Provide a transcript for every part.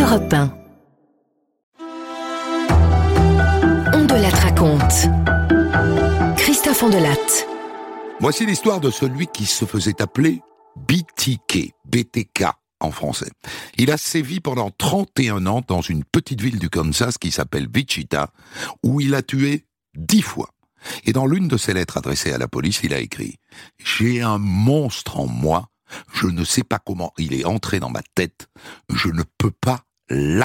Europe 1. On de la raconte. Christophe Ondelatte. Voici l'histoire de celui qui se faisait appeler BTK en français. Il a sévi pendant 31 ans dans une petite ville du Kansas qui s'appelle Wichita, où il a tué 10 fois. Et dans l'une de ses lettres adressées à la police, il a écrit « J'ai un monstre en moi, je ne sais pas comment il est entré dans ma tête, je ne peux pas l'arrêter ».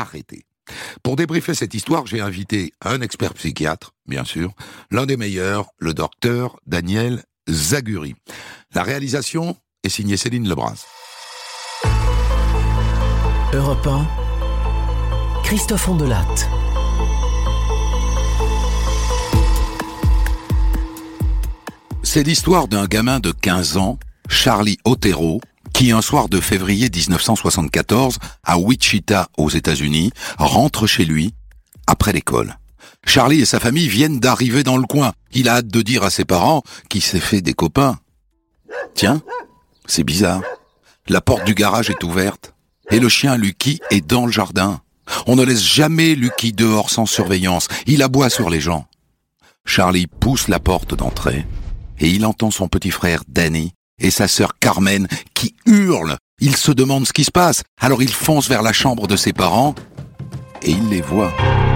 Pour débriefer cette histoire, j'ai invité un expert psychiatre, bien sûr, l'un des meilleurs, le docteur Daniel Zaguri. La réalisation est signée Céline Lebras. Europe 1, Christophe Ondelatte. C'est l'histoire d'un gamin de 15 ans, Charlie Otero, qui un soir de février 1974, à Wichita, aux États-Unis, rentre chez lui après l'école. Charlie et sa famille viennent d'arriver dans le coin. Il a hâte de dire à ses parents qu'il s'est fait des copains. Tiens, c'est bizarre. La porte du garage est ouverte et le chien Lucky est dans le jardin. On ne laisse jamais Lucky dehors sans surveillance. Il aboie sur les gens. Charlie pousse la porte d'entrée et il entend son petit frère Danny et sa sœur Carmen qui hurlent. Il se demande ce qui se passe. Alors il fonce vers la chambre de ses parents et il les voit.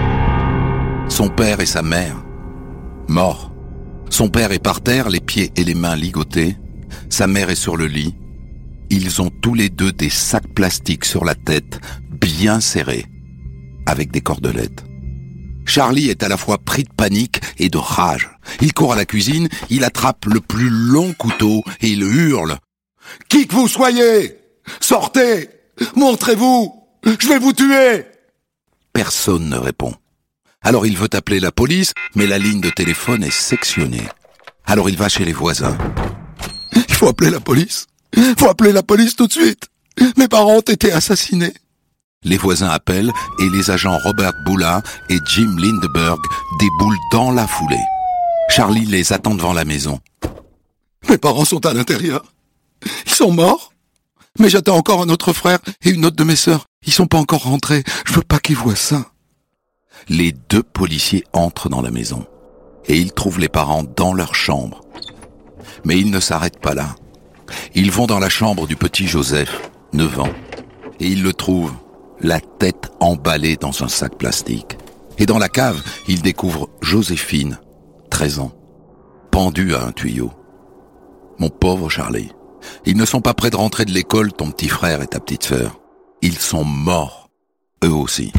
Son père et sa mère, morts. Son père est par terre, les pieds et les mains ligotés. Sa mère est sur le lit. Ils ont tous les deux des sacs plastiques sur la tête, bien serrés, avec des cordelettes. Charlie est à la fois pris de panique et de rage. Il court à la cuisine, il attrape le plus long couteau et il hurle. « Qui que vous soyez, sortez, montrez-vous, je vais vous tuer !» Personne ne répond. Alors il veut appeler la police, mais la ligne de téléphone est sectionnée. Alors il va chez les voisins. « Il faut appeler la police, tout de suite. Mes parents ont été assassinés. » Les voisins appellent et les agents Robert Bula et Jim Lindbergh déboulent dans la foulée. Charlie les attend devant la maison. « Mes parents sont à l'intérieur. Ils sont morts. Mais j'attends encore un autre frère et une autre de mes sœurs. Ils sont pas encore rentrés. Je veux pas qu'ils voient ça. » Les deux policiers entrent dans la maison et ils trouvent les parents dans leur chambre. Mais ils ne s'arrêtent pas là. Ils vont dans la chambre du petit Joseph, 9 ans, et ils le trouvent, la tête emballée dans un sac plastique. Et dans la cave, ils découvrent Joséphine, 13 ans, pendue à un tuyau. Mon pauvre Charlie, ils ne sont pas près de rentrer de l'école, ton petit frère et ta petite sœur. Ils sont morts, eux aussi.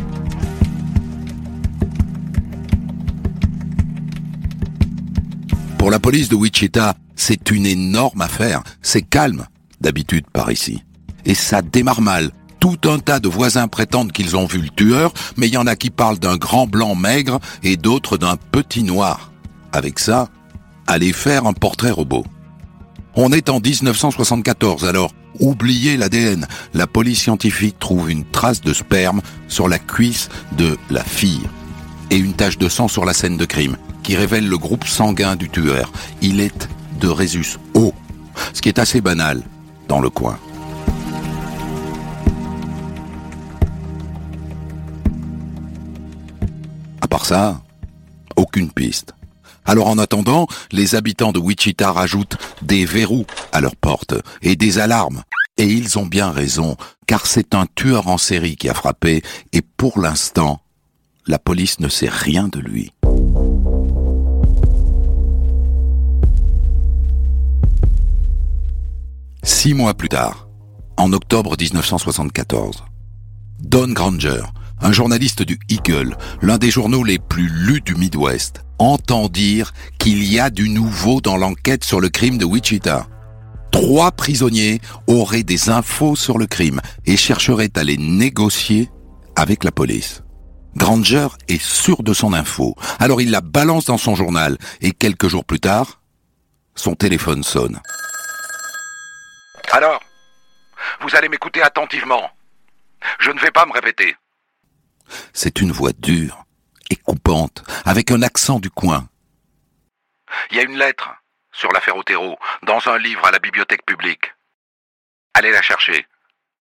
Pour la police de Wichita, c'est une énorme affaire. C'est calme, d'habitude, par ici. Et ça démarre mal. Tout un tas de voisins prétendent qu'ils ont vu le tueur, mais il y en a qui parlent d'un grand blanc maigre et d'autres d'un petit noir. Avec ça, allez faire un portrait robot. On est en 1974, alors oubliez l'ADN. La police scientifique trouve une trace de sperme sur la cuisse de la fille et une tache de sang sur la scène de crime, qui révèle le groupe sanguin du tueur. Il est de Rhésus O, ce qui est assez banal dans le coin. À part ça, aucune piste. Alors en attendant, les habitants de Wichita rajoutent des verrous à leurs portes et des alarmes. Et ils ont bien raison, car c'est un tueur en série qui a frappé et pour l'instant, la police ne sait rien de lui. Six mois plus tard, en octobre 1974, Don Granger, un journaliste du Eagle, l'un des journaux les plus lus du Midwest, entend dire qu'il y a du nouveau dans l'enquête sur le crime de Wichita. 3 prisonniers auraient des infos sur le crime et chercheraient à les négocier avec la police. Granger est sûr de son info, alors il la balance dans son journal et quelques jours plus tard, son téléphone sonne. Alors, vous allez m'écouter attentivement. Je ne vais pas me répéter. C'est une voix dure et coupante, avec un accent du coin. Il y a une lettre sur l'affaire Otero dans un livre à la bibliothèque publique. Allez la chercher.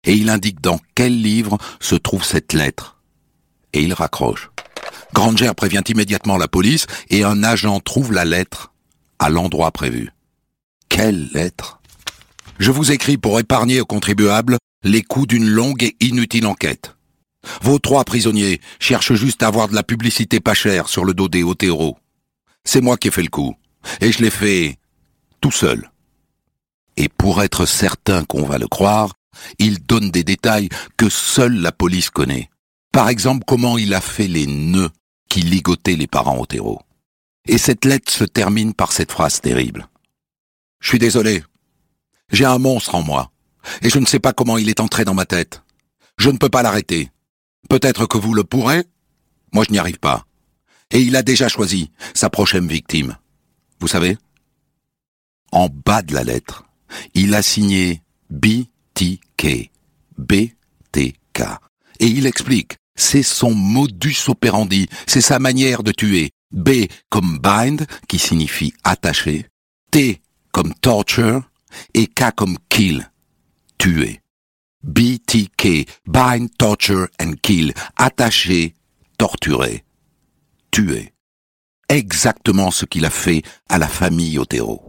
et il indique dans quel livre se trouve cette lettre. Et il raccroche. Granger prévient immédiatement la police et un agent trouve la lettre à l'endroit prévu. Quelle lettre ? Je vous écris pour épargner aux contribuables les coûts d'une longue et inutile enquête. Vos 3 prisonniers cherchent juste à avoir de la publicité pas chère sur le dos des Otero. C'est moi qui ai fait le coup, et je l'ai fait tout seul. Et pour être certain qu'on va le croire, il donne des détails que seule la police connaît. Par exemple, comment il a fait les nœuds qui ligotaient les parents Otero. Et cette lettre se termine par cette phrase terrible. « Je suis désolé. J'ai un monstre en moi. Et je ne sais pas comment il est entré dans ma tête. Je ne peux pas l'arrêter. Peut-être que vous le pourrez. Moi, je n'y arrive pas. Et il a déjà choisi sa prochaine victime. Vous savez ? En bas de la lettre, il a signé BTK. BTK. Et il explique, c'est son modus operandi, c'est sa manière de tuer. B comme bind, qui signifie attacher. T comme torture. Et K comme kill. Tuer. BTK, bind, torture and kill. Attacher, torturer, tuer. Exactement ce qu'il a fait à la famille Otero.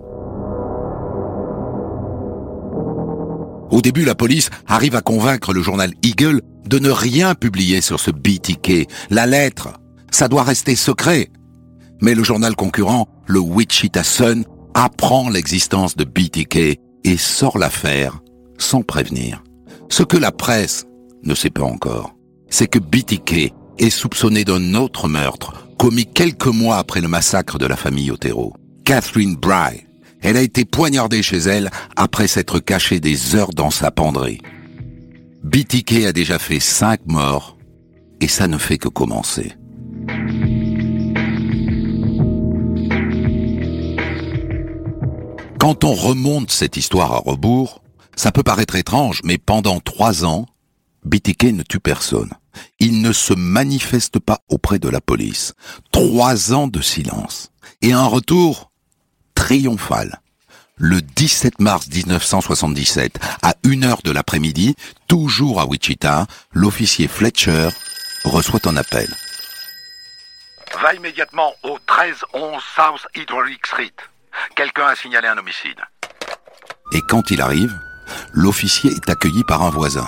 Au début, la police arrive à convaincre le journal Eagle de ne rien publier sur ce BTK. La lettre, ça doit rester secret. Mais le journal concurrent, le Wichita Sun, apprend l'existence de BTK et sort l'affaire sans prévenir. Ce que la presse ne sait pas encore, c'est que BTK est soupçonné d'un autre meurtre commis quelques mois après le massacre de la famille Otero. Catherine Bry, elle a été poignardée chez elle après s'être cachée des heures dans sa penderie. BTK a déjà fait 5 morts et ça ne fait que commencer. Quand on remonte cette histoire à rebours, ça peut paraître étrange, mais pendant 3 ans, BTK ne tue personne. Il ne se manifeste pas auprès de la police. 3 ans de silence. Et un retour triomphal. Le 17 mars 1977, à 1h de l'après-midi, toujours à Wichita, l'officier Fletcher reçoit un appel. Va immédiatement au 1311 South Hydraulic Street. Quelqu'un a signalé un homicide. Et quand il arrive, l'officier est accueilli par un voisin.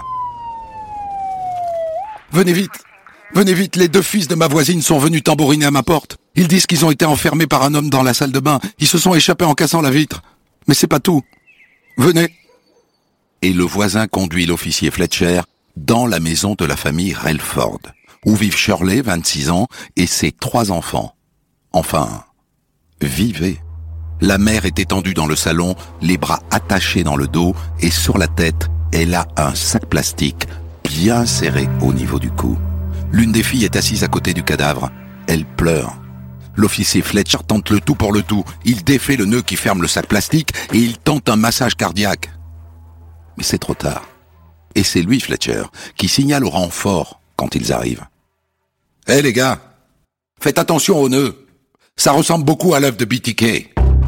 Venez vite, les 2 fils de ma voisine sont venus tambouriner à ma porte. Ils disent qu'ils ont été enfermés par un homme dans la salle de bain. Ils se sont échappés en cassant la vitre. Mais c'est pas tout. Venez. Et le voisin conduit l'officier Fletcher dans la maison de la famille Relford, où vivent Shirley, 26 ans, et ses 3 enfants. Enfin, vivaient. La mère est étendue dans le salon, les bras attachés dans le dos, et sur la tête, elle a un sac plastique bien serré au niveau du cou. L'une des filles est assise à côté du cadavre. Elle pleure. L'officier Fletcher tente le tout pour le tout. Il défait le nœud qui ferme le sac plastique et il tente un massage cardiaque. Mais c'est trop tard. Et c'est lui, Fletcher, qui signale au renfort quand ils arrivent. « Hé les gars, faites attention au nœud. Ça ressemble beaucoup à l'œuvre de BTK. »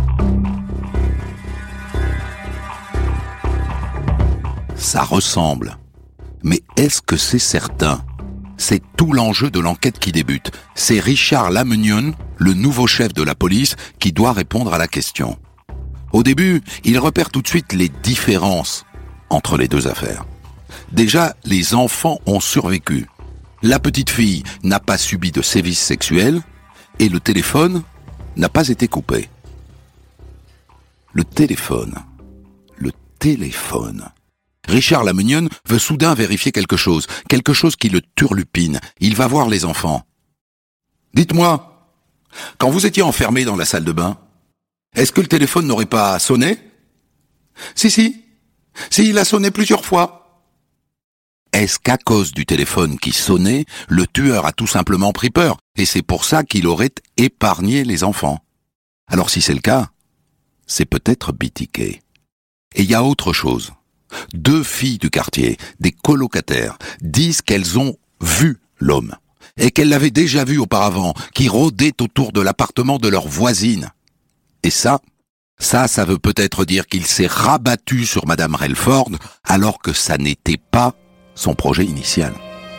Ça ressemble. Mais est-ce que c'est certain ? C'est tout l'enjeu de l'enquête qui débute. C'est Richard Lamenion, le nouveau chef de la police, qui doit répondre à la question. Au début, il repère tout de suite les différences entre les 2 affaires. Déjà, les enfants ont survécu. La petite fille n'a pas subi de sévices sexuels et le téléphone n'a pas été coupé. Le téléphone. Richard Lamenion veut soudain vérifier quelque chose qui le turlupine. Il va voir les enfants. « Dites-moi, quand vous étiez enfermés dans la salle de bain, est-ce que le téléphone n'aurait pas sonné ?»« Si, il a sonné plusieurs fois. » Est-ce qu'à cause du téléphone qui sonnait, le tueur a tout simplement pris peur, et c'est pour ça qu'il aurait épargné les enfants ? Alors si c'est le cas, c'est peut-être BTK. Et il y a autre chose. 2 filles du quartier, des colocataires, disent qu'elles ont vu l'homme et qu'elles l'avaient déjà vu auparavant, qui rôdait autour de l'appartement de leur voisine. Et ça, Ça veut peut-être dire qu'il s'est rabattu sur Madame Relford, alors que ça n'était pas son projet initial.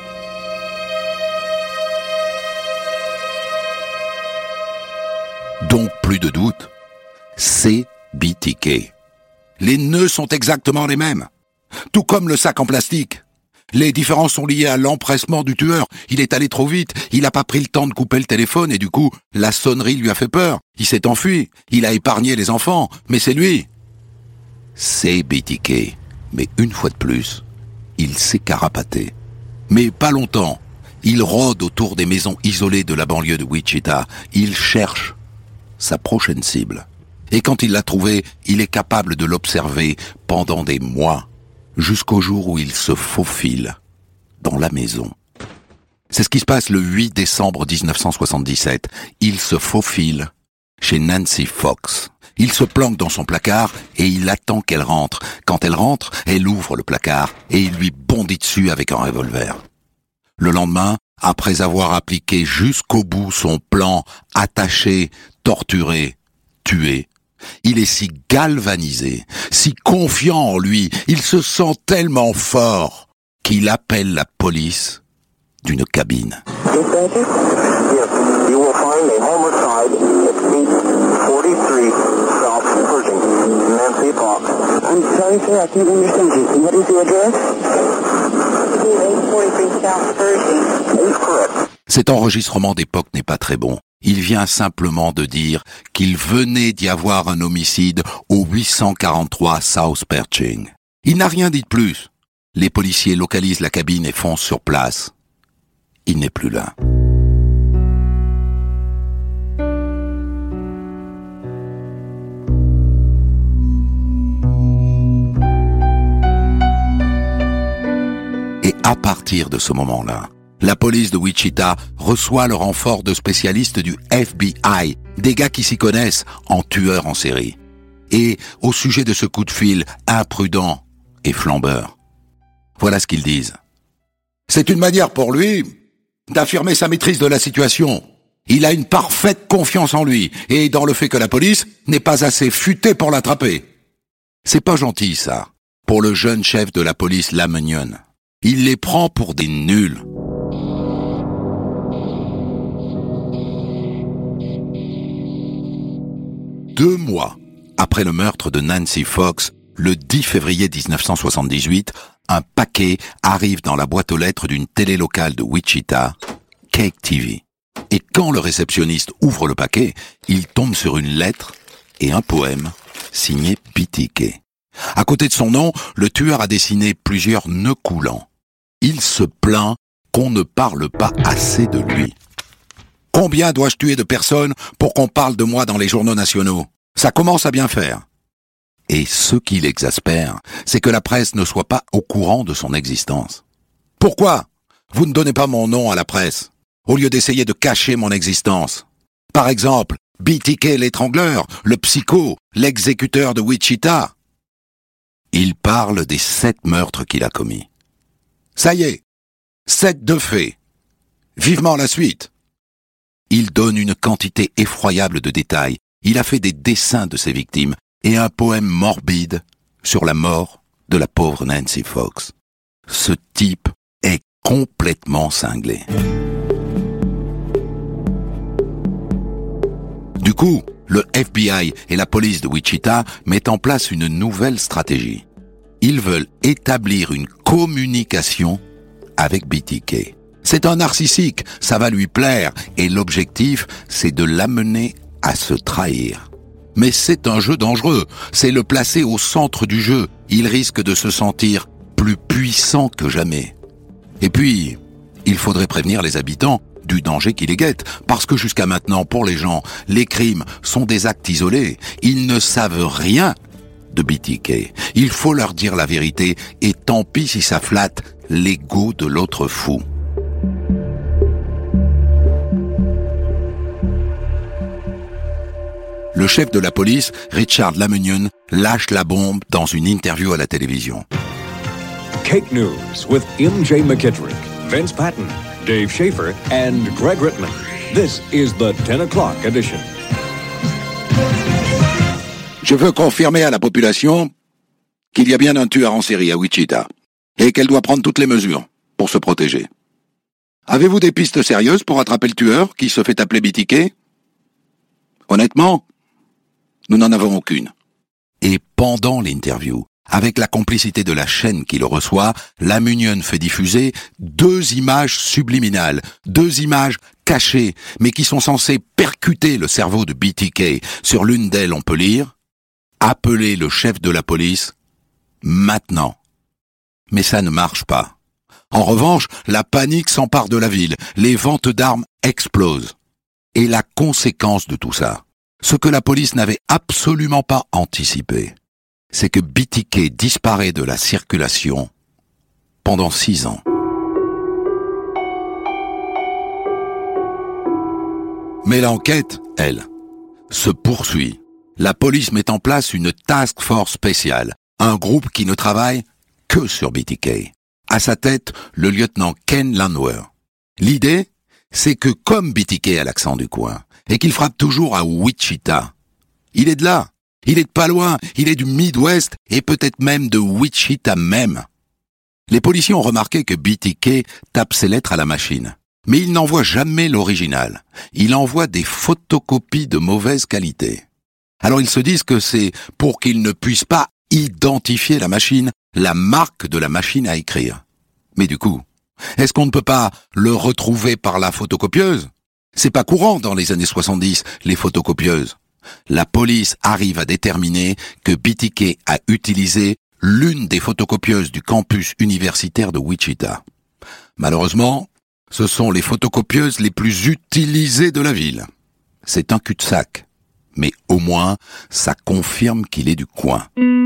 Donc plus de doute, c'est BTK. Les nœuds sont exactement les mêmes, tout comme le sac en plastique. Les différences sont liées à l'empressement du tueur. Il est allé trop vite, il n'a pas pris le temps de couper le téléphone et du coup, la sonnerie lui a fait peur. Il s'est enfui, il a épargné les enfants, mais c'est lui. C'est BTK, mais une fois de plus, il s'est carapaté. Mais pas longtemps. Il rôde autour des maisons isolées de la banlieue de Wichita. Il cherche sa prochaine cible. Et quand il l'a trouvé, il est capable de l'observer pendant des mois, jusqu'au jour où il se faufile dans la maison. C'est ce qui se passe le 8 décembre 1977. Il se faufile chez Nancy Fox. Il se planque dans son placard et il attend qu'elle rentre. Quand elle rentre, elle ouvre le placard et il lui bondit dessus avec un revolver. Le lendemain, après avoir appliqué jusqu'au bout son plan, attaché, torturé, tué, il est si galvanisé, si confiant en lui, il se sent tellement fort qu'il appelle la police d'une cabine. Cet enregistrement d'époque n'est pas très bon. Il vient simplement de dire qu'il venait d'y avoir un homicide au 843 South Pershing. Il n'a rien dit de plus. Les policiers localisent la cabine et foncent sur place. Il n'est plus là. Et à partir de ce moment-là, la police de Wichita reçoit le renfort de spécialistes du FBI, des gars qui s'y connaissent en tueurs en série. Et au sujet de ce coup de fil imprudent et flambeur, voilà ce qu'ils disent. C'est une manière pour lui d'affirmer sa maîtrise de la situation. Il a une parfaite confiance en lui et dans le fait que la police n'est pas assez futée pour l'attraper. C'est pas gentil, ça, pour le jeune chef de la police Lamonion. Il les prend pour des nuls. Deux mois après le meurtre de Nancy Fox, le 10 février 1978, un paquet arrive dans la boîte aux lettres d'une télé locale de Wichita, Cake TV. Et quand le réceptionniste ouvre le paquet, il tombe sur une lettre et un poème signé BTK. À côté de son nom, le tueur a dessiné plusieurs nœuds coulants. Il se plaint qu'on ne parle pas assez de lui. Combien dois-je tuer de personnes pour qu'on parle de moi dans les journaux nationaux ? Ça commence à bien faire. Et ce qui l'exaspère, c'est que la presse ne soit pas au courant de son existence. Pourquoi vous ne donnez pas mon nom à la presse, au lieu d'essayer de cacher mon existence ? Par exemple, BTK l'étrangleur, le psycho, l'exécuteur de Wichita. Il parle des 7 meurtres qu'il a commis. Ça y est, 7 de faits. Vivement la suite. Il donne une quantité effroyable de détails. Il a fait des dessins de ses victimes et un poème morbide sur la mort de la pauvre Nancy Fox. Ce type est complètement cinglé. Du coup, le FBI et la police de Wichita mettent en place une nouvelle stratégie. Ils veulent établir une communication avec BTK. C'est un narcissique, ça va lui plaire, et l'objectif, c'est de l'amener à se trahir. Mais c'est un jeu dangereux, c'est le placer au centre du jeu. Il risque de se sentir plus puissant que jamais. Et puis, il faudrait prévenir les habitants du danger qui les guette, parce que jusqu'à maintenant, pour les gens, les crimes sont des actes isolés. Ils ne savent rien de BTK. Il faut leur dire la vérité, et tant pis si ça flatte l'ego de l'autre fou. Le chef de la police, Richard Lamonion, lâche la bombe dans une interview à la télévision. Cake News with M.J. McKittrick, Vince Patton, Dave Schaefer, and Greg Rittman. This is the 10 o'clock edition. Je veux confirmer à la population qu'il y a bien un tueur en série à Wichita et qu'elle doit prendre toutes les mesures pour se protéger. Avez-vous des pistes sérieuses pour attraper le tueur qui se fait appeler BTK? Honnêtement, nous n'en avons aucune. Et pendant l'interview, avec la complicité de la chaîne qui le reçoit, la Munion fait diffuser 2 images subliminales, 2 images cachées, mais qui sont censées percuter le cerveau de BTK. Sur l'une d'elles, on peut lire « Appelez le chef de la police maintenant ». Mais ça ne marche pas. En revanche, la panique s'empare de la ville, les ventes d'armes explosent. Et la conséquence de tout ça, ce que la police n'avait absolument pas anticipé, c'est que BTK disparaît de la circulation pendant 6 ans. Mais l'enquête, elle, se poursuit. La police met en place une task force spéciale, un groupe qui ne travaille que sur BTK. À sa tête, le lieutenant Ken Landwehr. L'idée, c'est que comme BTK a l'accent du coin, et qu'il frappe toujours à Wichita, il est de là, il est de pas loin, il est du Midwest, et peut-être même de Wichita même. Les policiers ont remarqué que BTK tape ses lettres à la machine. Mais il n'envoie jamais l'original. Il envoie des photocopies de mauvaise qualité. Alors ils se disent que c'est pour qu'ils ne puissent pas identifier la machine, la marque de la machine à écrire. Mais du coup, est-ce qu'on ne peut pas le retrouver par la photocopieuse? C'est pas courant dans les années 70, les photocopieuses. La police arrive à déterminer que BTK a utilisé l'une des photocopieuses du campus universitaire de Wichita. Malheureusement, ce sont les photocopieuses les plus utilisées de la ville. C'est un cul-de-sac, mais au moins, ça confirme qu'il est du coin.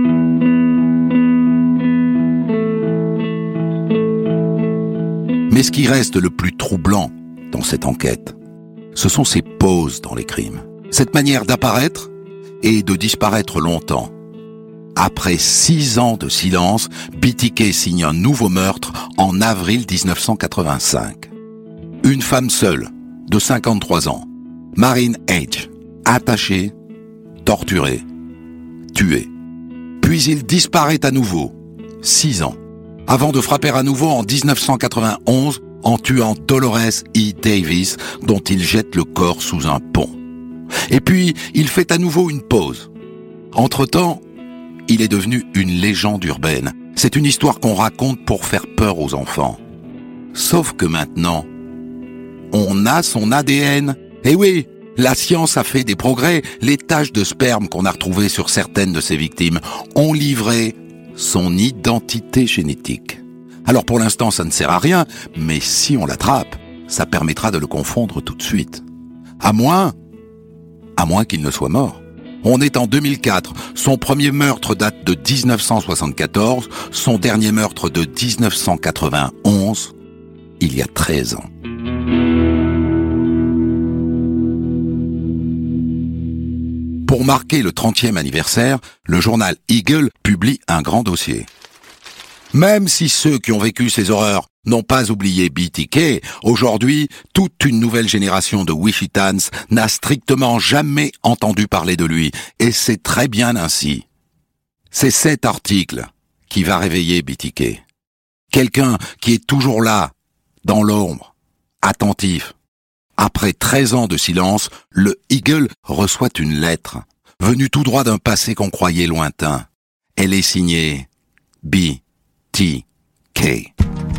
Mais ce qui reste le plus troublant dans cette enquête, ce sont ces pauses dans les crimes. Cette manière d'apparaître et de disparaître longtemps. Après 6 ans de silence, BTK signe un nouveau meurtre en avril 1985. Une femme seule, de 53 ans, Marine H., attachée, torturée, tuée. Puis il disparaît à nouveau, 6 ans, avant de frapper à nouveau en 1991 en tuant Dolores E. Davis, dont il jette le corps sous un pont. Et puis, il fait à nouveau une pause. Entre-temps, il est devenu une légende urbaine. C'est une histoire qu'on raconte pour faire peur aux enfants. Sauf que maintenant, on a son ADN. Eh oui, la science a fait des progrès. Les taches de sperme qu'on a retrouvées sur certaines de ses victimes ont livré son identité génétique. Alors pour l'instant, ça ne sert à rien, mais si on l'attrape, ça permettra de le confondre tout de suite. À moins qu'il ne soit mort. On est en 2004. Son premier meurtre date de 1974, son dernier meurtre de 1991, il y a 13 ans. Pour marquer le 30e anniversaire, le journal Eagle publie un grand dossier. Même si ceux qui ont vécu ces horreurs n'ont pas oublié BTK, aujourd'hui, toute une nouvelle génération de Wichitans n'a strictement jamais entendu parler de lui, et c'est très bien ainsi. C'est cet article qui va réveiller BTK. Quelqu'un qui est toujours là, dans l'ombre, attentif. Après 13 ans de silence, le Eagle reçoit une lettre, venue tout droit d'un passé qu'on croyait lointain. Elle est signée BTK.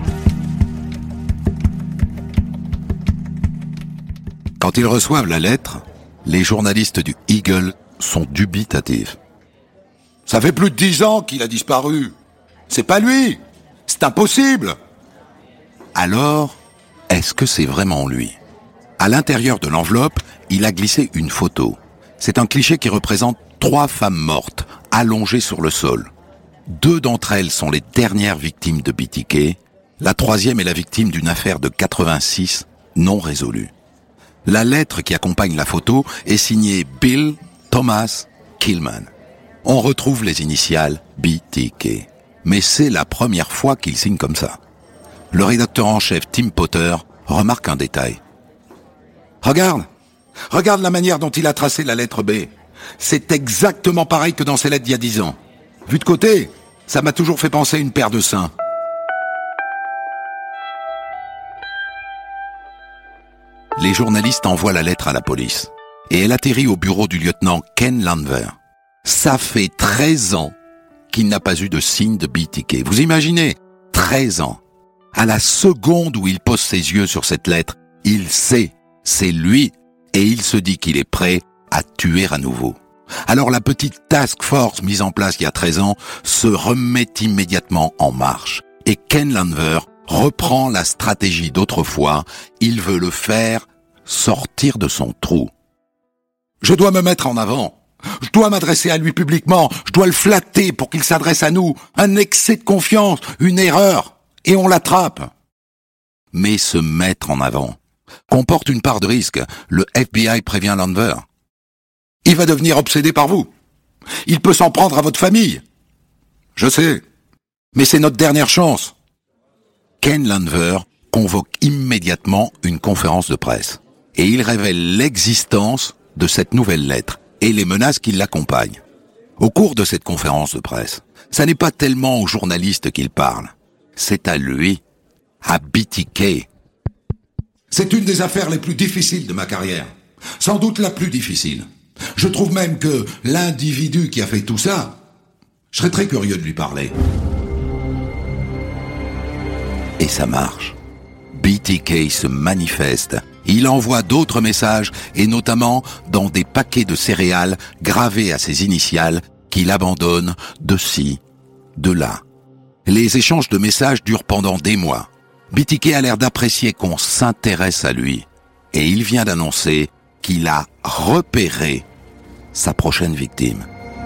Quand ils reçoivent la lettre, les journalistes du Eagle sont dubitatifs. Ça fait plus de 10 ans qu'il a disparu. C'est pas lui. C'est impossible. Alors, est-ce que c'est vraiment lui ? À l'intérieur de l'enveloppe, il a glissé une photo. C'est un cliché qui représente 3 femmes mortes, allongées sur le sol. 2 d'entre elles sont les dernières victimes de BTK. La 3e est la victime d'une affaire de 86 non résolue. La lettre qui accompagne la photo est signée Bill Thomas Killman. On retrouve les initiales BTK. Mais c'est la première fois qu'il signe comme ça. Le rédacteur en chef Tim Potter remarque un détail. Regarde la manière dont il a tracé la lettre B. C'est exactement pareil que dans ces lettres d'il y a 10 ans. Vu de côté, ça m'a toujours fait penser à une paire de seins. Les journalistes envoient la lettre à la police. Et elle atterrit au bureau du lieutenant Ken Landwehr. Ça fait 13 ans qu'il n'a pas eu de signe de BTK. Vous imaginez, 13 ans. À la seconde où il pose ses yeux sur cette lettre, il sait, c'est lui, et il se dit qu'il est prêt à tuer à nouveau. Alors la petite task force mise en place il y a 13 ans se remet immédiatement en marche. Et Ken Landwehr reprend la stratégie d'autrefois, il veut le faire sortir de son trou. Je dois me mettre en avant. Je dois m'adresser à lui publiquement. Je dois le flatter pour qu'il s'adresse à nous. Un excès de confiance, une erreur, et on l'attrape. Mais se mettre en avant comporte une part de risque. Le FBI prévient Landwehr. Il va devenir obsédé par vous. Il peut s'en prendre à votre famille. Je sais, mais c'est notre dernière chance. Ken Landwehr convoque immédiatement une conférence de presse. Et il révèle l'existence de cette nouvelle lettre et les menaces qui l'accompagnent. Au cours de cette conférence de presse, ça n'est pas tellement aux journalistes qu'il parle, c'est à lui, à BTK. C'est une des affaires les plus difficiles de ma carrière, sans doute la plus difficile. Je trouve même que l'individu qui a fait tout ça, je serais très curieux de lui parler. Et ça marche. BTK se manifeste. Il envoie d'autres messages, et notamment dans des paquets de céréales gravés à ses initiales qu'il abandonne de ci, de là. Les échanges de messages durent pendant des mois. BTK a l'air d'apprécier qu'on s'intéresse à lui. Et il vient d'annoncer qu'il a repéré sa prochaine victime.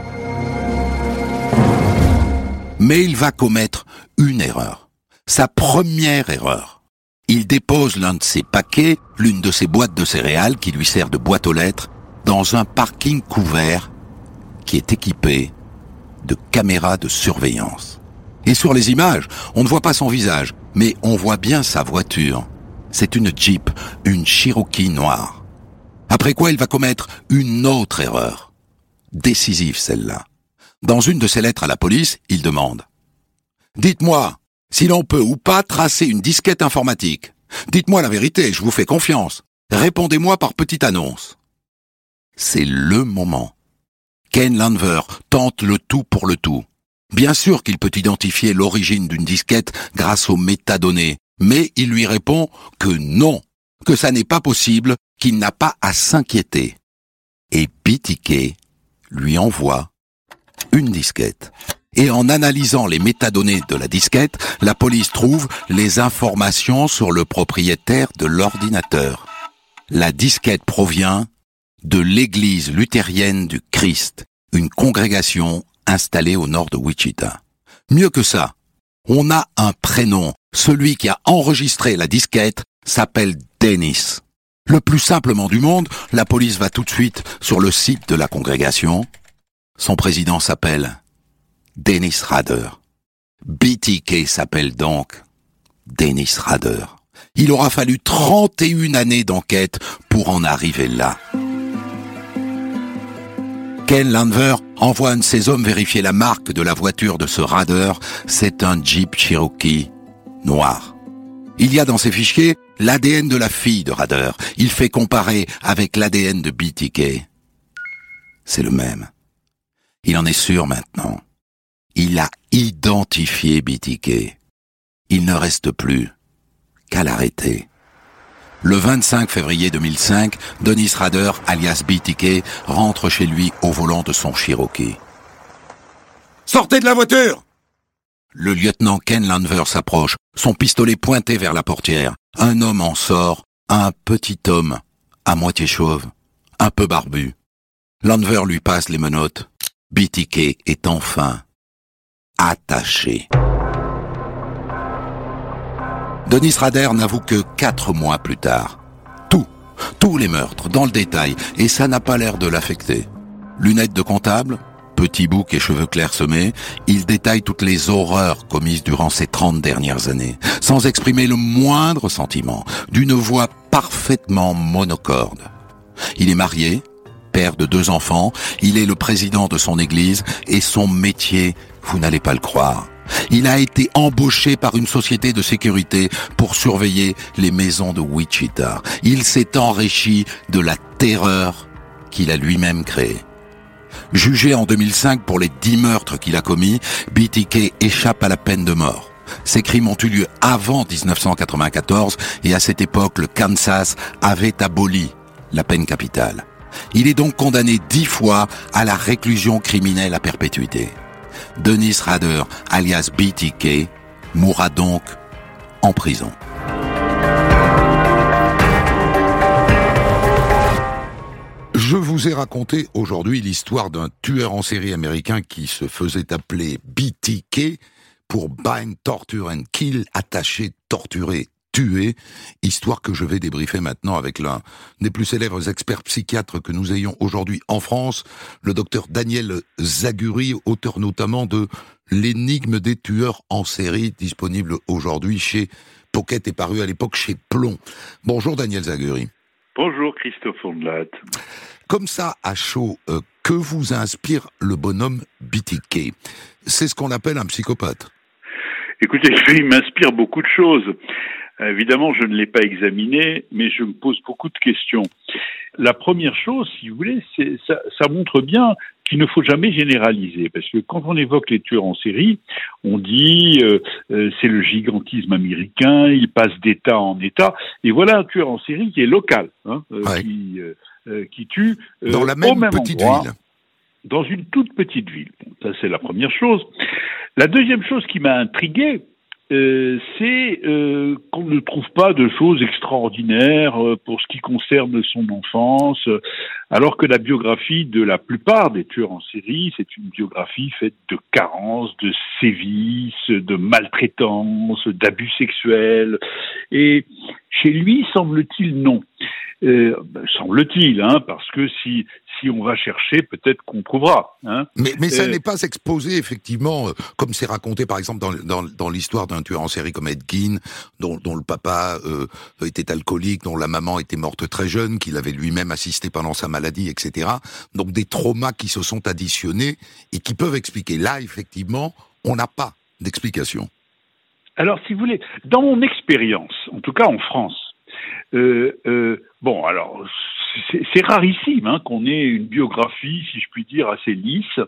Mais il va commettre une erreur. Sa première erreur. Il dépose l'un de ses paquets, l'une de ses boîtes de céréales qui lui sert de boîte aux lettres, dans un parking couvert qui est équipé de caméras de surveillance. Et sur les images, on ne voit pas son visage, mais on voit bien sa voiture. C'est une Jeep, une Cherokee noire. Après quoi il va commettre une autre erreur. Décisive celle-là. Dans une de ses lettres à la police, il demande « Dites-moi, si l'on peut ou pas tracer une disquette informatique. Dites-moi la vérité, je vous fais confiance. Répondez-moi par petite annonce. » C'est le moment. Ken Landwehr tente le tout pour le tout. Bien sûr qu'il peut identifier l'origine d'une disquette grâce aux métadonnées, mais il lui répond que non, que ça n'est pas possible, qu'il n'a pas à s'inquiéter. Et BTK lui envoie une disquette. Et en analysant les métadonnées de la disquette, la police trouve les informations sur le propriétaire de l'ordinateur. La disquette provient de l'église luthérienne du Christ, une congrégation installée au nord de Wichita. Mieux que ça, on a un prénom. Celui qui a enregistré la disquette s'appelle Dennis. Le plus simplement du monde, la police va tout de suite sur le site de la congrégation. Son président s'appelle Dennis Rader. BTK s'appelle donc Dennis Rader. Il aura fallu 31 années d'enquête pour en arriver là. Ken Landwehr envoie un de ses hommes vérifier la marque de la voiture de ce Rader. C'est un Jeep Cherokee noir. Il y a dans ses fichiers l'ADN de la fille de Rader. Il fait comparer avec l'ADN de BTK. C'est le même. Il en est sûr maintenant. Il a identifié BTK. Il ne reste plus qu'à l'arrêter. Le 25 février 2005, Dennis Rader, alias BTK, rentre chez lui au volant de son Cherokee. « Sortez de la voiture !» Le lieutenant Ken Landwehr s'approche, son pistolet pointé vers la portière. Un homme en sort, un petit homme, à moitié chauve, un peu barbu. Landwehr lui passe les menottes. BTK est enfin attaché. Dennis Rader n'avoue que 4 mois plus tard. Tous les meurtres, dans le détail, et ça n'a pas l'air de l'affecter. Lunettes de comptable, petit bouc et cheveux clairsemés, il détaille toutes les horreurs commises durant ces 30 dernières années, sans exprimer le moindre sentiment, d'une voix parfaitement monocorde. Il est marié, père de 2 enfants, il est le président de son église et son métier, vous n'allez pas le croire. Il a été embauché par une société de sécurité pour surveiller les maisons de Wichita. Il s'est enrichi de la terreur qu'il a lui-même créée. Jugé en 2005 pour les 10 meurtres qu'il a commis, BTK échappe à la peine de mort. Ces crimes ont eu lieu avant 1994 et à cette époque, le Kansas avait aboli la peine capitale. Il est donc condamné 10 fois à la réclusion criminelle à perpétuité. Dennis Rader, alias BTK, mourra donc en prison. Je vous ai raconté aujourd'hui l'histoire d'un tueur en série américain qui se faisait appeler BTK pour Bind, Torture and Kill, attacher, torturer, tuer, histoire que je vais débriefer maintenant avec l'un des plus célèbres experts psychiatres que nous ayons aujourd'hui en France, le docteur Daniel Zaguri, auteur notamment de L'énigme des tueurs en série, disponible aujourd'hui chez Pocket et paru à l'époque chez Plomb. Bonjour Daniel Zaguri. Bonjour Christophe Ondelat. Comme ça, à chaud, que vous inspire le bonhomme BTK ? C'est ce qu'on appelle un psychopathe. Écoutez, il m'inspire beaucoup de choses. Évidemment, je ne l'ai pas examiné, mais je me pose beaucoup de questions. La première chose, si vous voulez, ça montre bien qu'il ne faut jamais généraliser, parce que quand on évoque les tueurs en série, on dit c'est le gigantisme américain, il passe d'État en État, et voilà un tueur en série qui est local, qui tue dans la même petite ville. Dans une toute petite ville. Bon, ça, c'est la première chose. La deuxième chose qui m'a intrigué, c'est qu'on ne trouve pas de choses extraordinaires pour ce qui concerne son enfance, alors que la biographie de la plupart des tueurs en série, c'est une biographie faite de carences, de sévices, de maltraitance, d'abus sexuels. Et chez lui, semble-t-il, non. Semble-t-il, parce que si on va chercher, peut-être qu'on trouvera. Mais ça n'est pas exposé, effectivement, comme c'est raconté, par exemple, dans l'histoire d'un tueur en série comme Ed Gein, dont le papa était alcoolique, dont la maman était morte très jeune, qu'il avait lui-même assisté pendant sa maladie, etc. Donc des traumas qui se sont additionnés et qui peuvent expliquer. Là, effectivement, on n'a pas d'explication. Alors, si vous voulez, dans mon expérience, en tout cas en France, c'est rarissime qu'on ait une biographie, si je puis dire, assez lisse.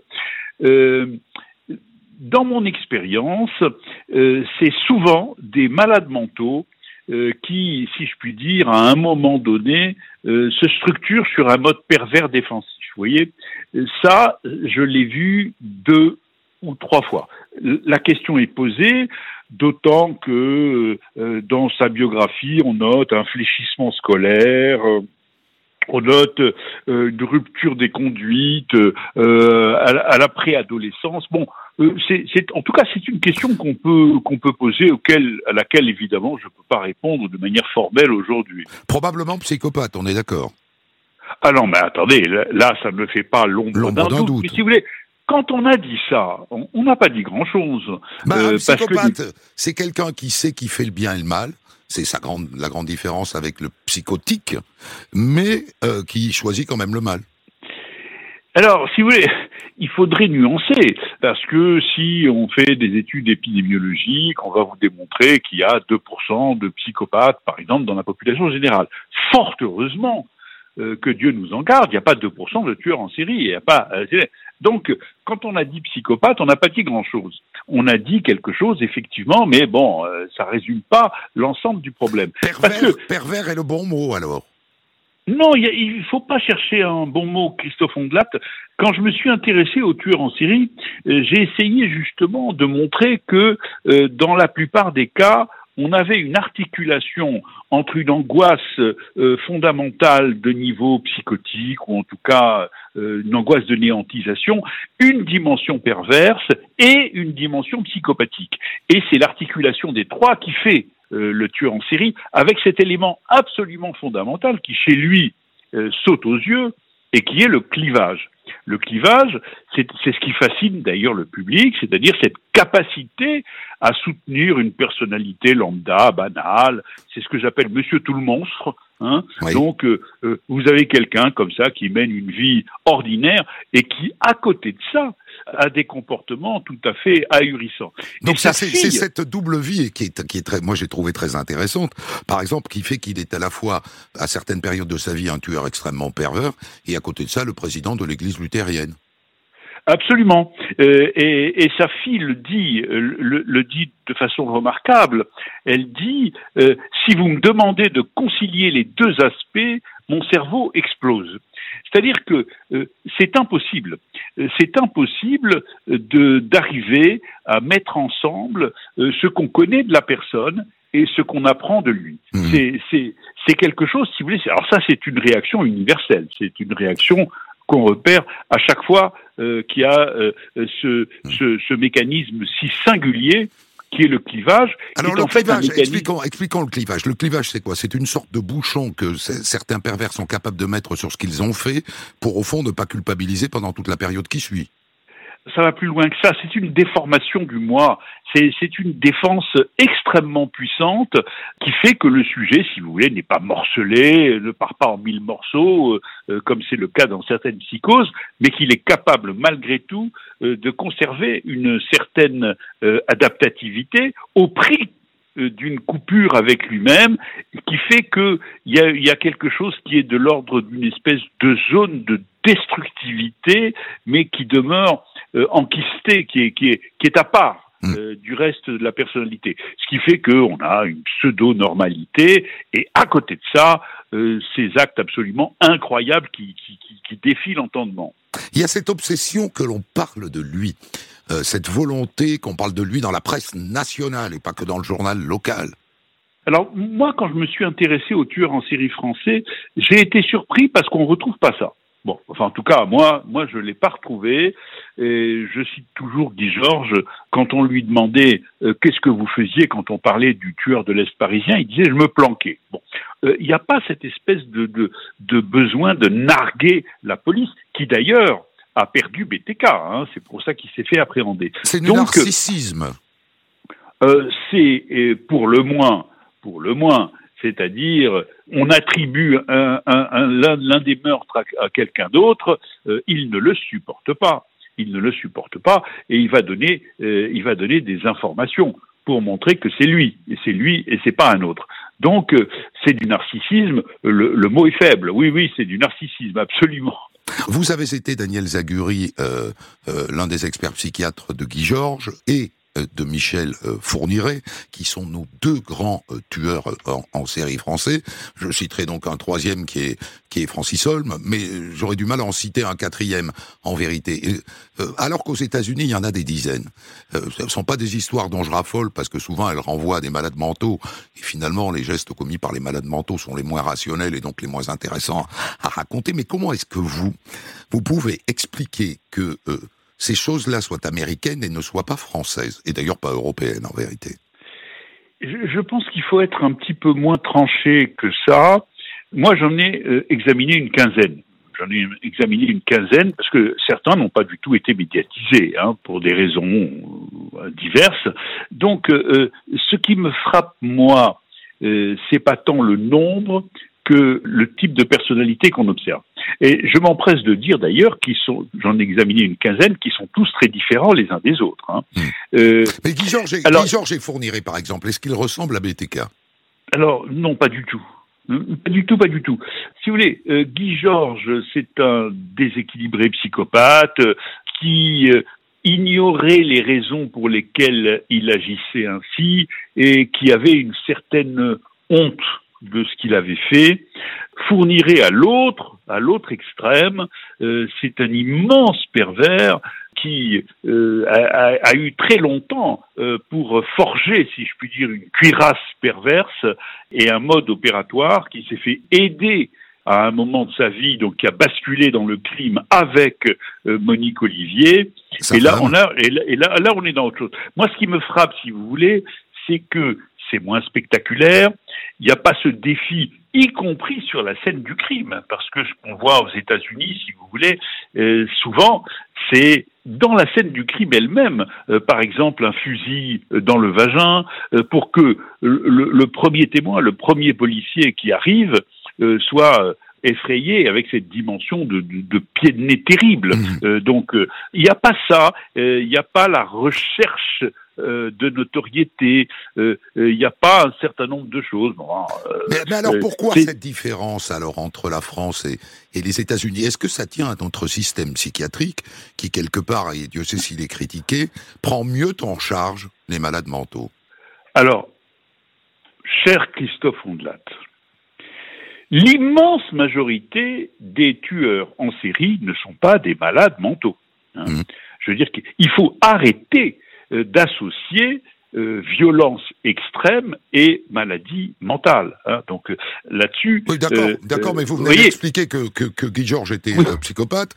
Dans mon expérience, c'est souvent des malades mentaux qui, si je puis dire, à un moment donné, se structurent sur un mode pervers défensif. Vous voyez, ça, je l'ai vu 2 ou 3 fois. La question est posée, d'autant que dans sa biographie, on note un fléchissement scolaire, on note une rupture des conduites à la préadolescence. Bon, en tout cas, c'est une question qu'on peut poser, à laquelle évidemment je ne peux pas répondre de manière formelle aujourd'hui. Probablement psychopathe, on est d'accord. Ah non, mais attendez, là, ça ne me fait pas l'ombre d'un doute. Mais si vous voulez, quand on a dit ça, on n'a pas dit grand-chose. Un psychopathe, c'est quelqu'un qui sait qui fait le bien et le mal. C'est la grande différence avec le psychotique, mais qui choisit quand même le mal. Alors, si vous voulez, il faudrait nuancer, parce que si on fait des études épidémiologiques, on va vous démontrer qu'il y a 2% de psychopathes, par exemple, dans la population générale. Fort heureusement que Dieu nous en garde, il n'y a pas 2% de tueurs en série, il n'y a pas... Donc, quand on a dit psychopathe, on n'a pas dit grand-chose. On a dit quelque chose, effectivement, mais bon, ça résume pas l'ensemble du problème. Pervers est le bon mot, alors. Non, il faut pas chercher un bon mot, Christophe Ondelat. Quand je me suis intéressé aux tueurs en série, j'ai essayé justement de montrer que, dans la plupart des cas, on avait une articulation entre une angoisse fondamentale de niveau psychotique, ou en tout cas une angoisse de néantisation, une dimension perverse et une dimension psychopathique. Et c'est l'articulation des trois qui fait le tueur en série, avec cet élément absolument fondamental qui, chez lui, saute aux yeux, et qui est le clivage. Le clivage, c'est ce qui fascine d'ailleurs le public, c'est-à-dire cette capacité à soutenir une personnalité lambda, banale. C'est ce que j'appelle Monsieur tout le monstre. Hein. Oui. Donc, vous avez quelqu'un comme ça qui mène une vie ordinaire et qui, à côté de ça, a des comportements tout à fait ahurissants. Donc c'est cette double vie qui est très, moi j'ai trouvé très intéressante. Par exemple, qui fait qu'il est à la fois, à certaines périodes de sa vie, un tueur extrêmement pervers, et à côté de ça, le président de l'Église luthérienne. Absolument. Et sa fille le dit de façon remarquable. Elle dit si vous me demandez de concilier les deux aspects, mon cerveau explose. C'est-à-dire que c'est impossible. C'est impossible d'arriver à mettre ensemble ce qu'on connaît de la personne et ce qu'on apprend de lui. C'est quelque chose, si vous voulez. Alors ça, c'est une réaction universelle. C'est une réaction qu'on repère à chaque fois qu'il y a ce mécanisme si singulier qui est le clivage. Alors le clivage, expliquons le clivage. Le clivage, c'est quoi ? C'est une sorte de bouchon que certains pervers sont capables de mettre sur ce qu'ils ont fait pour, au fond, ne pas culpabiliser pendant toute la période qui suit. Ça va plus loin que ça. C'est une déformation du moi. C'est une défense extrêmement puissante qui fait que le sujet, si vous voulez, n'est pas morcelé, ne part pas en 1000 morceaux, comme c'est le cas dans certaines psychoses, mais qu'il est capable, malgré tout, de conserver une certaine adaptativité au prix d'une coupure avec lui-même, qui fait que il y a quelque chose qui est de l'ordre d'une espèce de zone de destructivité, mais qui demeure enquistée, qui est à part du reste de la personnalité. Ce qui fait qu'on a une pseudo-normalité, et à côté de ça, ces actes absolument incroyables qui défient l'entendement. Il y a cette obsession que l'on parle de lui, cette volonté qu'on parle de lui dans la presse nationale et pas que dans le journal local. Alors, moi, quand je me suis intéressé aux tueurs en série français, j'ai été surpris parce qu'on ne retrouve pas ça. Bon, enfin, en tout cas, moi, je ne l'ai pas retrouvé. Et je cite toujours Guy Georges, quand on lui demandait qu'est-ce que vous faisiez quand on parlait du tueur de l'Est parisien, il disait je me planquais. Bon, il n'y a pas cette espèce de besoin de narguer la police, qui d'ailleurs a perdu BTK. Hein, c'est pour ça qu'il s'est fait appréhender. C'est du narcissisme. C'est pour le moins. C'est-à-dire, on attribue l'un des meurtres à quelqu'un d'autre, il ne le supporte pas. Il ne le supporte pas, et il va donner des informations pour montrer que c'est lui et c'est pas un autre. Donc, c'est du narcissisme. Le mot est faible. Oui, c'est du narcissisme, absolument. Vous avez été, Daniel Zaguri, l'un des experts psychiatres de Guy Georges et de Michel Fourniret, qui sont nos deux grands tueurs en série français. Je citerai donc un troisième qui est Francis Holm, mais j'aurais du mal à en citer un quatrième, en vérité. Alors qu'aux États-Unis, il y en a des dizaines. Ce ne sont pas des histoires dont je raffole, parce que souvent elles renvoient à des malades mentaux, et finalement les gestes commis par les malades mentaux sont les moins rationnels et donc les moins intéressants à raconter. Mais comment est-ce que vous pouvez expliquer que ces choses-là soient américaines et ne soient pas françaises, et d'ailleurs pas européennes en vérité? Je pense qu'il faut être un petit peu moins tranché que ça. Moi, j'en ai examiné une quinzaine. Parce que certains n'ont pas du tout été médiatisés, pour des raisons diverses. Donc, ce qui me frappe, moi, c'est pas tant le nombre que le type de personnalité qu'on observe. Et je m'empresse de dire d'ailleurs j'en ai examiné une quinzaine, qui sont tous très différents les uns des autres. Mais Guy Georges et Fourniret, par exemple, est-ce qu'ils ressemblent à BTK ? Alors, non, pas du tout. Pas du tout. Si vous voulez, Guy Georges, c'est un déséquilibré psychopathe qui ignorait les raisons pour lesquelles il agissait ainsi et qui avait une certaine honte de ce qu'il avait fait. Fourniret à l'autre extrême, c'est un immense pervers qui a eu très longtemps pour forger, si je puis dire, une cuirasse perverse et un mode opératoire qui s'est fait aider à un moment de sa vie, donc qui a basculé dans le crime avec Monique Olivier. Et là, on est dans autre chose. Moi, ce qui me frappe, si vous voulez, c'est que c'est moins spectaculaire. Il n'y a pas ce défi, y compris sur la scène du crime, parce que ce qu'on voit aux États-Unis, si vous voulez, souvent, c'est dans la scène du crime elle-même, par exemple un fusil dans le vagin, pour que le premier témoin, le premier policier qui arrive, soit effrayé avec cette dimension de pied de nez terrible. Donc, il n'y a pas ça, il n'y a pas la recherche de notoriété, il n'y a pas un certain nombre de choses. Mais alors pourquoi cette différence alors entre la France et les États-Unis? Est-ce que ça tient à notre système psychiatrique qui, quelque part, et Dieu sait s'il est critiqué, prend mieux en charge les malades mentaux? Alors, cher Christophe Ondelat, l'immense majorité des tueurs en série ne sont pas des malades mentaux. Je veux dire qu'il faut arrêter d'associer violence extrême et maladie mentale. Donc là-dessus... Oui, d'accord, mais vous venez d'expliquer que Guy Georges était psychopathe,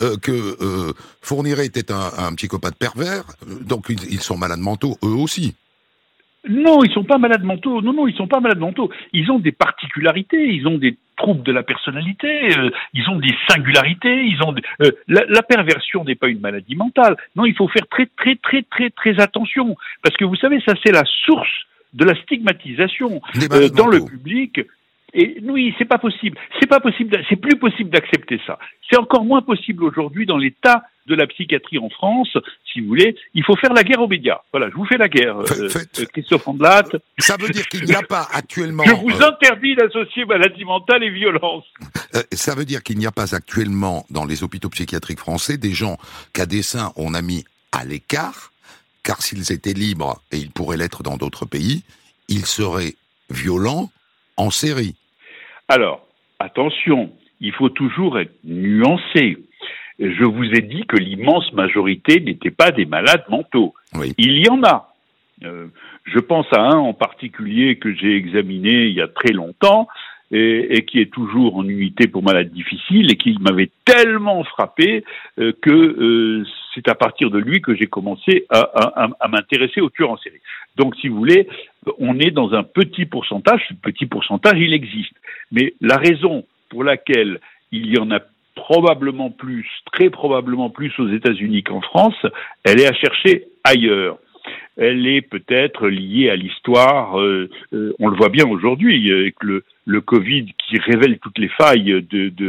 que Fourniret était un psychopathe pervers, donc ils sont malades mentaux eux aussi. Non, ils sont pas malades mentaux. Non, ils sont pas malades mentaux. Ils ont des particularités, ils ont des troubles de la personnalité, ils ont des singularités, ils ont la perversion n'est pas une maladie mentale. Non, il faut faire très attention, parce que vous savez, ça c'est la source de la stigmatisation dans le public. Et oui, c'est pas possible. C'est plus possible d'accepter ça. C'est encore moins possible aujourd'hui dans l'état de la psychiatrie en France, si vous voulez. Il faut faire la guerre aux médias. Voilà, je vous fais la guerre, Christophe Ondelat. Ça veut dire qu'il n'y a pas actuellement... Je vous interdis d'associer maladie mentale et violence. Ça veut dire qu'il n'y a pas actuellement dans les hôpitaux psychiatriques français des gens qu'à dessein on a mis à l'écart, car s'ils étaient libres, et ils pourraient l'être dans d'autres pays, ils seraient violents en série. Alors, attention, il faut toujours être nuancé. Je vous ai dit que l'immense majorité n'étaient pas des malades mentaux. Oui. Il y en a. Je pense à un en particulier que j'ai examiné il y a très longtemps et qui est toujours en unité pour malades difficiles et qui m'avait tellement frappé que c'est à partir de lui que j'ai commencé à m'intéresser aux tueurs en série. Donc, si vous voulez, on est dans un petit pourcentage. Ce petit pourcentage, il existe. Mais la raison pour laquelle il y en a probablement plus, très probablement plus aux États-Unis qu'en France, elle est à chercher ailleurs. Elle est peut-être liée à l'histoire, on le voit bien aujourd'hui, avec le Covid qui révèle toutes les failles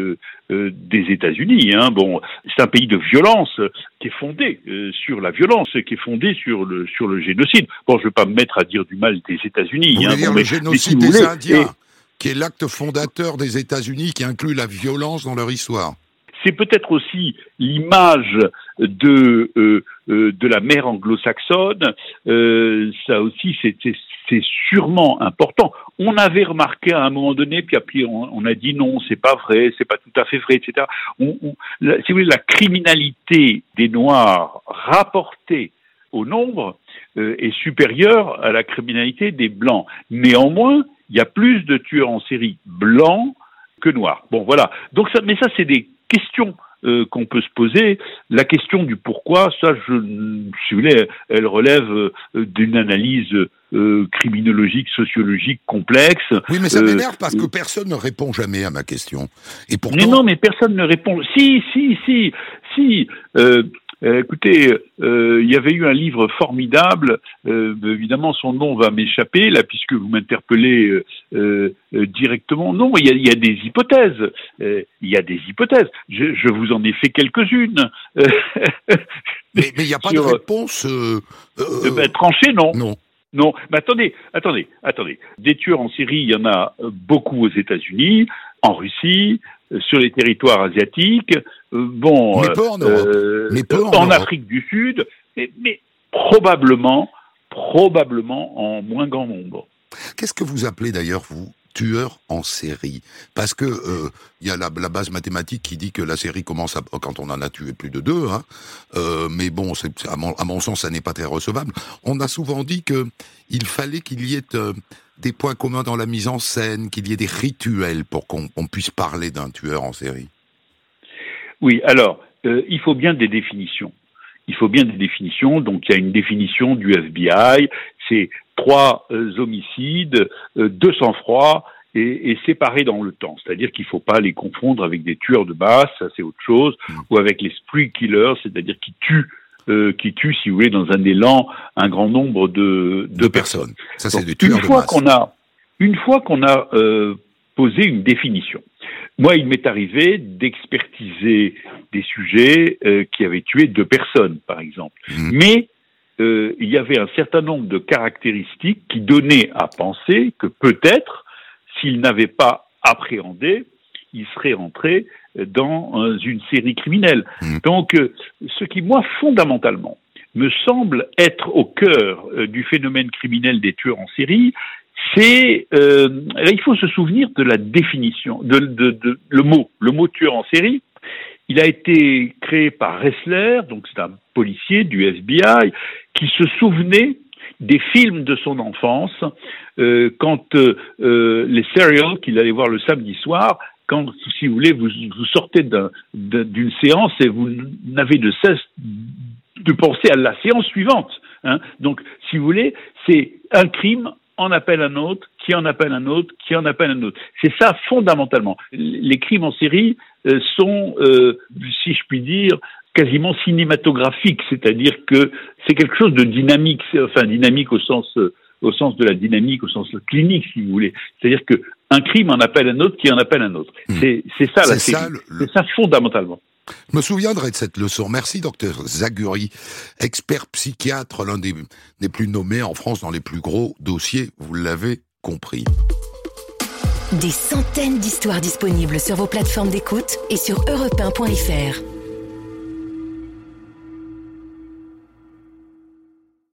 des États-Unis. Bon, c'est un pays de violence qui est fondé sur la violence, qui est fondé sur le génocide. Bon, je ne vais pas me mettre à dire du mal des États-Unis. Vous voulez dire le génocide des Indiens, qui est l'acte fondateur des États-Unis, qui inclut la violence dans leur histoire. C'est peut-être aussi l'image de la mer anglo-saxonne. Ça aussi, c'est sûrement important. On avait remarqué à un moment donné, puis après on a dit non, c'est pas vrai, c'est pas tout à fait vrai, etc. Si vous voulez, la criminalité des Noirs rapportée au nombre est supérieure à la criminalité des Blancs. Néanmoins, il y a plus de tueurs en série blancs que noirs. Bon, voilà. Donc mais ça, c'est des questions qu'on peut se poser. La question du pourquoi, ça, si vous voulez, elle relève d'une analyse criminologique, sociologique complexe. Oui, mais ça m'énerve parce que personne ne répond jamais à ma question. Et pourtant... Mais non, mais personne ne répond. Si. Écoutez, il y avait eu un livre formidable, évidemment son nom va m'échapper, là, puisque vous m'interpellez directement. Non, il y a des hypothèses. Je vous en ai fait quelques-unes. Mais il n'y a pas de réponse... tranchée, non. Non, mais attendez. Des tueurs en série, il y en a beaucoup aux États-Unis, en Russie, sur les territoires asiatiques, mais peu en Europe. En Afrique du Sud, mais probablement en moins grand nombre. Qu'est-ce que vous appelez d'ailleurs, vous, tueur en série? Parce que y a la base mathématique qui dit que la série commence quand on en a tué plus de 2, mais bon, à mon sens, ça n'est pas très recevable. On a souvent dit qu'il fallait qu'il y ait des points communs dans la mise en scène, qu'il y ait des rituels pour qu'on puisse parler d'un tueur en série. Oui, alors, il faut bien des définitions. Donc, il y a une définition du FBI, C'est 3 homicides, 2 sang-froid et séparés dans le temps. C'est-à-dire qu'il ne faut pas les confondre avec des tueurs de masse, ça c'est autre chose, ou avec les spree killers, c'est-à-dire qui tuent, si vous voulez, dans un élan, un grand nombre de personnes. Ça, c'est des tueurs de masse. Une fois qu'on a posé une définition, moi, il m'est arrivé d'expertiser des sujets qui avaient tué 2 personnes, par exemple. Mais il y avait un certain nombre de caractéristiques qui donnaient à penser que peut-être, s'il n'avait pas appréhendé, il serait rentré dans une série criminelle. Donc, ce qui, moi, fondamentalement, me semble être au cœur du phénomène criminel des tueurs en série, c'est, là, il faut se souvenir de la définition, le mot tueur en série. Il a été créé par Ressler, donc c'est un policier du FBI, qui se souvenait des films de son enfance, quand les serials qu'il allait voir le samedi soir, quand, si vous voulez, vous sortez d'une séance et vous n'avez de cesse de penser à la séance suivante. Hein. Donc, si vous voulez, c'est un crime en appelle un autre, qui en appelle un autre, qui en appelle un autre. C'est ça fondamentalement. Les crimes en série sont, si je puis dire, quasiment cinématographiques, c'est-à-dire que c'est quelque chose de dynamique, enfin dynamique au sens de la dynamique, au sens clinique, si vous voulez. C'est-à-dire que un crime en appelle un autre, qui en appelle un autre. C'est ça la série. C'est ça fondamentalement. Je me souviendrai de cette leçon. Merci, docteur Zaguri, expert psychiatre, l'un des plus nommés en France dans les plus gros dossiers, vous l'avez compris. Des centaines d'histoires disponibles sur vos plateformes d'écoute et sur europe1.fr.